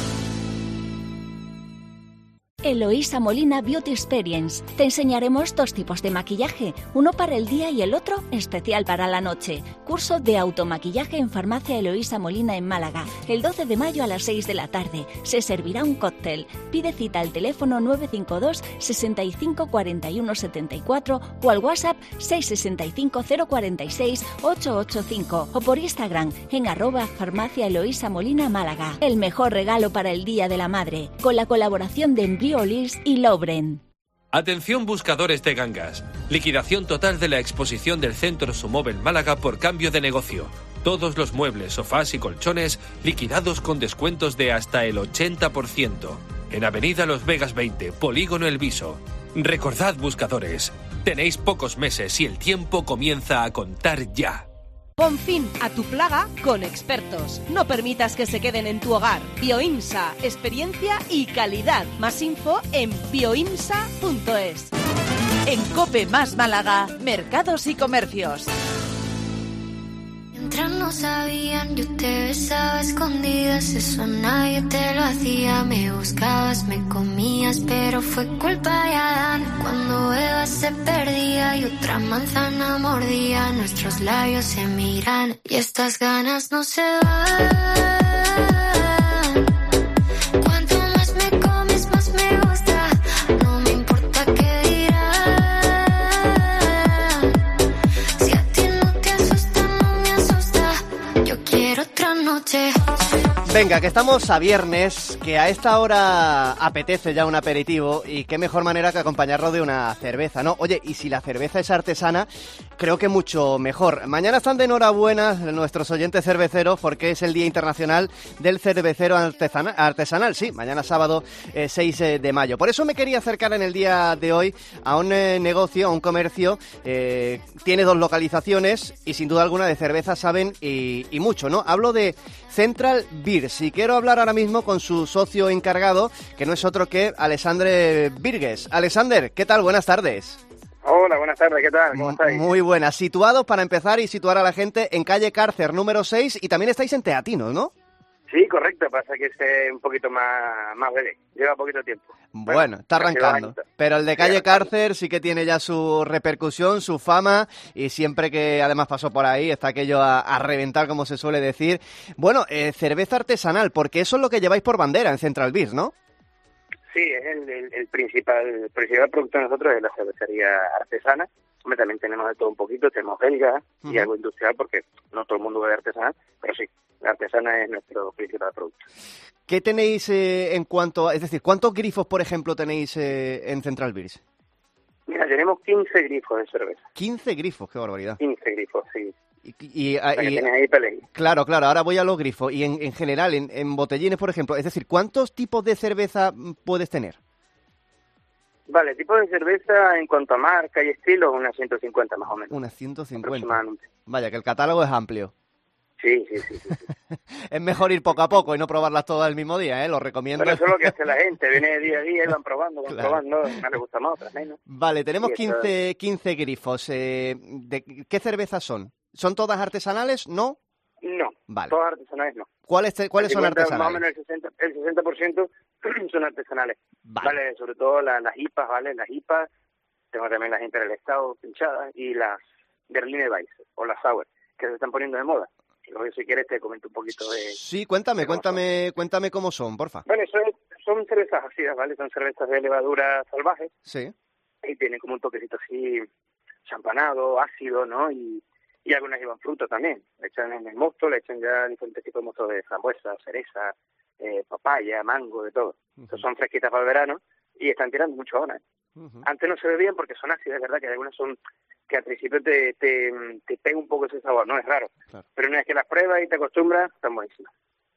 Eloísa Molina Beauty Experience. Te enseñaremos 2 tipos de maquillaje, uno para el día y el otro especial para la noche. Curso de automaquillaje en Farmacia Eloísa Molina en Málaga, el 12 de mayo a las 6 de la tarde. Se servirá un cóctel. Pide cita al teléfono 952 65 41 74 o al WhatsApp 665 046 885 o por Instagram en @Farmacia Eloísa Molina Málaga. El mejor regalo para el Día de la Madre, con la colaboración de Embriolis y Lobren. Atención buscadores de gangas. Liquidación total de la exposición del Centro Sumóvel Málaga por cambio de negocio. Todos los muebles, sofás y colchones liquidados con descuentos de hasta el 80%. En Avenida Los Vegas 20, Polígono El Viso. Recordad, buscadores, tenéis pocos meses y el tiempo comienza a contar ya. Pon fin a tu plaga con expertos. No permitas que se queden en tu hogar. Bioimsa, experiencia y calidad. Más info en bioimsa.es. En COPE más Málaga, Mercados y Comercios. Mientras no sabían, yo te besaba a escondidas, eso nadie te lo hacía. Me buscabas, me comías, pero fue culpa de Adán. Cuando Eva se perdía y otra manzana mordía, nuestros labios se miran y estas ganas no se van. Cuanto más me comes, más me gusta. No me importa qué dirán. Si a ti no te asusta, no me asusta. Yo quiero otra noche. Venga, que estamos a viernes, que a esta hora apetece ya un aperitivo y qué mejor manera que acompañarlo de una cerveza, ¿no? Oye, y si la cerveza es artesana, creo que mucho mejor. Mañana están de enhorabuena nuestros oyentes cerveceros porque es el Día Internacional del Cervecero Artesanal. Sí, mañana sábado 6 de mayo. Por eso me quería acercar en el día de hoy a un negocio, a un comercio. Tiene 2 localizaciones y sin duda alguna de cerveza saben y mucho, ¿no? Hablo de Central Beers y quiero hablar ahora mismo con su socio encargado, que no es otro que Alexandre Virgues. Alexander, ¿qué tal? Buenas tardes. Hola, buenas tardes, ¿qué tal? ¿Cómo estáis? Muy buenas. Situados, para empezar y situar a la gente, en calle Cárcer número 6 y también estáis en Teatinos, ¿no? Sí, correcto, pasa que es un poquito más bebé, lleva poquito tiempo. Bueno, está arrancando, pero el de calle Cárcer sí que tiene ya su repercusión, su fama, y siempre que además pasó por ahí está aquello a reventar, como se suele decir. Bueno, cerveza artesanal, porque eso es lo que lleváis por bandera en Central Beers, ¿no? Sí, es el principal producto de nosotros es la cervecería artesana. Hombre, también tenemos de todo un poquito, tenemos belga y algo industrial, porque no todo el mundo bebe artesanal, pero sí, la artesana es nuestro principal producto. ¿Qué tenéis en cuanto a, es decir, cuántos grifos, por ejemplo, tenéis en Central Beers? Mira, tenemos 15 grifos de cerveza. 15 grifos, qué barbaridad. 15 grifos, sí. Y ahí peleé. Claro, ahora voy a los grifos. Y en general, en botellines, por ejemplo, es decir, ¿cuántos tipos de cerveza puedes tener? Vale, tipo de cerveza en cuanto a marca y estilo, unas 150 más o menos. Unas 150. Vaya, que el catálogo es amplio. Sí. Es mejor ir poco a poco y no probarlas todas el mismo día, Lo recomiendo. Pero eso es lo que hace la gente, viene día a día y van probando, probando, más les gusta más, otras menos. Vale, tenemos 15 grifos. ¿De qué cervezas son? ¿Son todas artesanales? ¿No? No, vale. Todas artesanales no. ¿Cuáles son artesanales? Más o menos el 60% son artesanales. Vale, sobre todo las IPAs, ¿vale? Las IPAs, tengo también las Imperial Stout pinchadas y las Berliner Weisse o las Sour, que se están poniendo de moda. Luego, si quieres, te comento un poquito de... Sí, cuéntame cómo son, porfa. Bueno, son cervezas ácidas, ¿vale? Son cervezas de levadura salvaje. Sí. Y tienen como un toquecito así champanado, ácido, ¿no? Y algunas llevan fruta también. Le echan en el mosto, le echan ya diferentes tipos de mosto de frambuesa, cereza, papaya, mango, de todo. Entonces son fresquitas para el verano y están tirando mucho ahora. Antes no se bebían porque son ácidas, es verdad que algunas son que al principio te pega un poco ese sabor, no es raro. Claro. Pero una vez que las pruebas y te acostumbras, están buenísimas.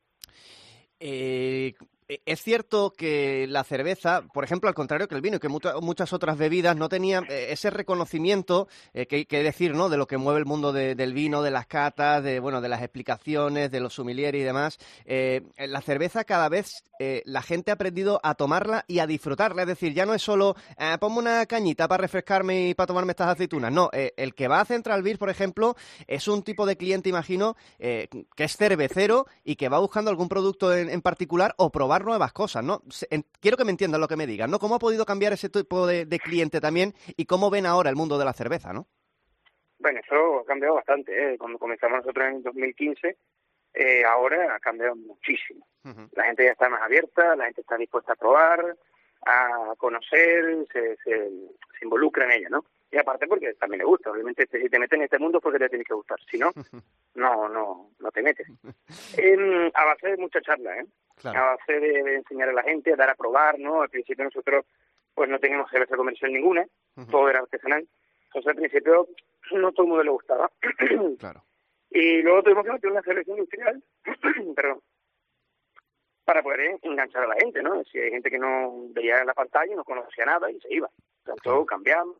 Es cierto que la cerveza, por ejemplo, al contrario que el vino y que muchas otras bebidas, no tenían ese reconocimiento, que decir, ¿no?, de lo que mueve el mundo del vino, de las catas, de las explicaciones, de los sommeliers y demás. La cerveza cada vez la gente ha aprendido a tomarla y a disfrutarla. Es decir, ya no es solo ponme una cañita para refrescarme y para tomarme estas aceitunas. No, el que va a Central Beers, por ejemplo, es un tipo de cliente, imagino, que es cervecero y que va buscando algún producto en particular o probar nuevas cosas, ¿no? Quiero que me entiendan lo que me digan, ¿no? ¿Cómo ha podido cambiar ese tipo de cliente también y cómo ven ahora el mundo de la cerveza, ¿no? Bueno, eso ha cambiado bastante, Cuando comenzamos nosotros en 2015, ahora ha cambiado muchísimo. La gente ya está más abierta, la gente está dispuesta a probar, a conocer, se involucra en ella, ¿no? Y aparte porque también le gusta, obviamente si te metes en este mundo es porque te tiene que gustar, si no, no te metes. A base de mucha charla, Claro. A base de enseñar a la gente, a dar a probar, ¿no? Al principio nosotros pues no teníamos cerveza comercial ninguna, todo era artesanal, entonces al principio no todo el mundo le gustaba. Claro. Y luego tuvimos que meter una cerveza industrial, perdón, para poder enganchar a la gente, ¿no? Si hay gente que no veía la pantalla, no conocía nada y se iba. Entonces cambiamos.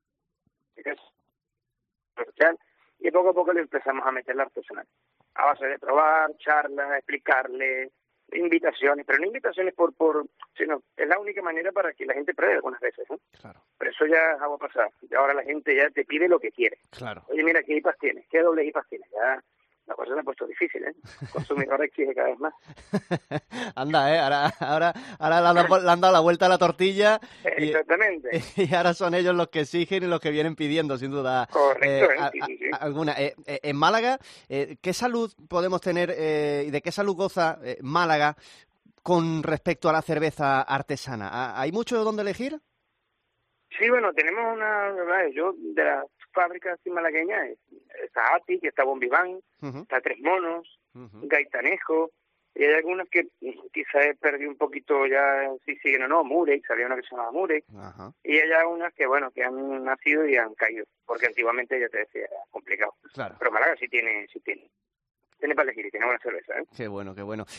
Y poco a poco le empezamos a meter la artesanal. A base de probar, charlas, explicarle, invitaciones, pero no invitaciones sino es la única manera para que la gente pruebe algunas veces, ¿no? Claro. Pero eso ya es agua pasada. Y ahora la gente ya te pide lo que quiere. Claro. Oye, mira, ¿qué IPAs tienes? ¿Qué doble IPAs tienes? Ya la cosa se ha puesto difícil, El consumidor exige cada vez más. Anda, ahora le han dado la vuelta a la tortilla. Exactamente. Y ahora son ellos los que exigen y los que vienen pidiendo, sin duda. Correcto, sí. Alguna. En Málaga, ¿qué salud podemos tener y de qué salud goza Málaga con respecto a la cerveza artesana? ¿Hay mucho de dónde elegir? Sí, bueno, tenemos yo de las fábricas malagueñas, está Ati, que está Bombiván, está Tres Monos, Gaitanejo, Y hay algunas que quizás he perdido un poquito ya, si siguen o no, Murex, había una que se llamaba Murex, y hay algunas que, bueno, que han nacido y han caído, porque antiguamente, ya te decía, era complicado. Claro. Pero Málaga sí tiene para elegir y tiene buena cerveza, ¿eh? Qué bueno, qué bueno.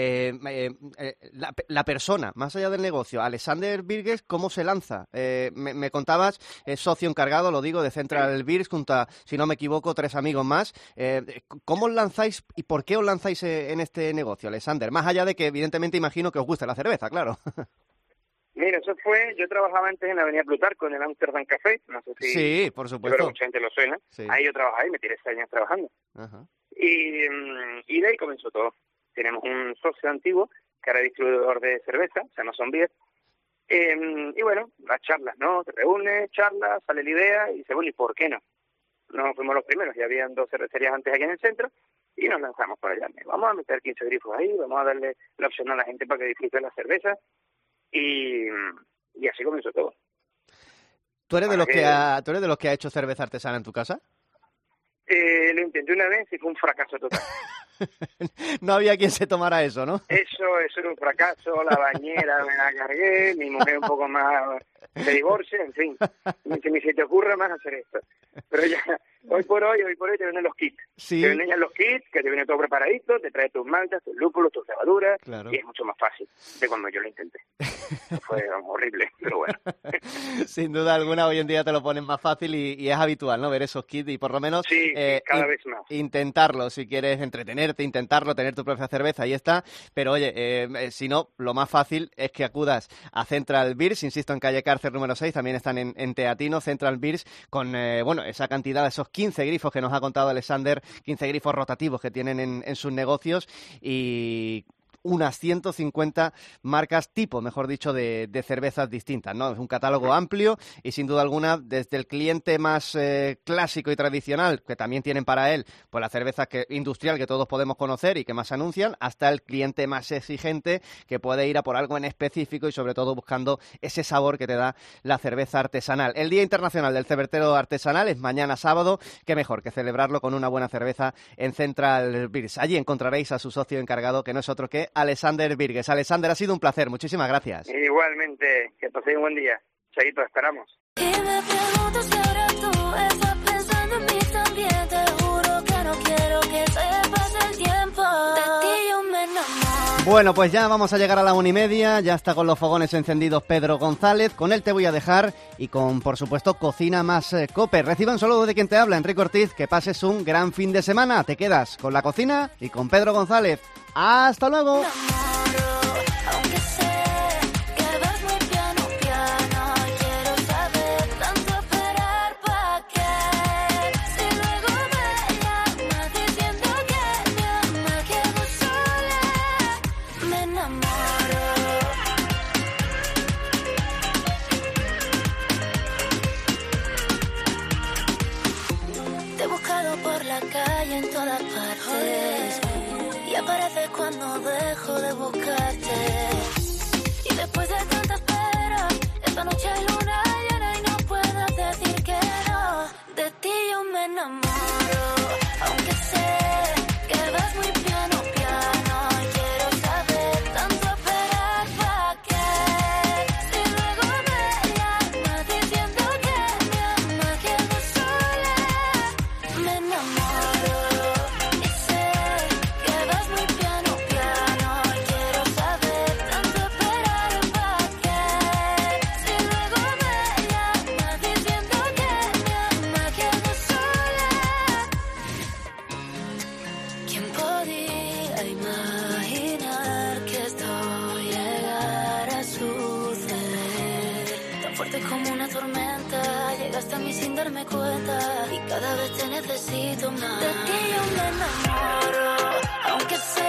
La persona, más allá del negocio, Alexander Birges, ¿cómo se lanza? Me contabas, es socio encargado, lo digo, de Central Beers, junto a, si no me equivoco, 3 amigos más. ¿Cómo os lanzáis y por qué os lanzáis en este negocio, Alexander? Más allá de que, evidentemente, imagino que os gusta la cerveza, claro. Mira, eso fue, yo trabajaba antes en la Avenida Plutarco, en el Amsterdam Café, no sé si... Sí, por supuesto. Pero mucha gente lo suena. Sí. Ahí yo trabajaba y me tiré 6 años trabajando. Ajá. Y de ahí comenzó todo. Tenemos un socio antiguo que era distribuidor de cerveza, se llama Sonbier. Y bueno, las charlas, ¿no? Te reúnes, charlas, sale la idea y dice, bueno, ¿y por qué no? No fuimos los primeros, ya habían 2 cervecerías antes aquí en el centro y nos lanzamos por allá. Vamos a meter 15 grifos ahí, vamos a darle la opción a la gente para que disfrute la cerveza y así comenzó todo. ¿Tú eres de los que ha hecho cerveza artesana en tu casa? Lo intenté una vez y fue un fracaso total. No había quien se tomara eso, ¿no? Eso era un fracaso, la bañera me la cargué, mi mujer un poco más de divorcio, en fin, ni se te ocurra más hacer esto. Pero ya, hoy por hoy te vienen los kits. Sí. Te vienen ya los kits, que te viene todo preparadito, te trae tus maltas, tus lúpulos, tus levaduras, claro. Y es mucho más fácil de cuando yo lo intenté. Fue horrible, pero bueno. Sin duda alguna, hoy en día te lo ponen más fácil y es habitual, ¿no? Ver esos kits y por lo menos sí, cada vez más. Intentarlo, si quieres entretenerte, intentarlo, tener tu propia cerveza, ahí está. Pero oye, si no, lo más fácil es que acudas a Central Beers, insisto, en calle Cárcer número 6, también están en Teatino, Central Beers, con esa cantidad, esos 15 grifos que nos ha contado Alexander, 15 grifos rotativos que tienen en sus negocios y unas 150 marcas tipo, mejor dicho, de cervezas distintas, ¿no? Es un catálogo amplio y sin duda alguna, desde el cliente más clásico y tradicional, que también tienen para él, pues la cerveza industrial que todos podemos conocer y que más anuncian, hasta el cliente más exigente que puede ir a por algo en específico y sobre todo buscando ese sabor que te da la cerveza artesanal. El Día Internacional del Cervecero Artesanal es mañana sábado, qué mejor que celebrarlo con una buena cerveza en Central Beers. Allí encontraréis a su socio encargado, que no es otro que Alexander Birges. Alexander, ha sido un placer, muchísimas gracias. Igualmente, que paséis un buen día. Chaito, esperamos. Y me pregunto si ahora tú estás pensando en mí también. Te juro que no quiero que se pase el tiempo. De ti yo me enamoro. Bueno, pues ya vamos a llegar a la 1:30. Ya está con los fogones encendidos Pedro González. Con él te voy a dejar y con, por supuesto, Cocina Más Cope. Reciba un saludo de quien te habla, Enrique Ortiz. Que pases un gran fin de semana. Te quedas con la cocina y con Pedro González. ¡Hasta luego! Cuando dejo de buscarte y después de tanta espera, esta noche hay luna llena y no puedo decir que no. De ti yo me enamoro, aunque sé que vas muy piano, piano. Quiero saber tanto esperar pa' qué. Si luego me llamas diciendo que me amas, quedo sola, me enamoro. Llegaste a mí sin darme cuenta y cada vez te necesito más. De ti yo me enamoro, aunque sea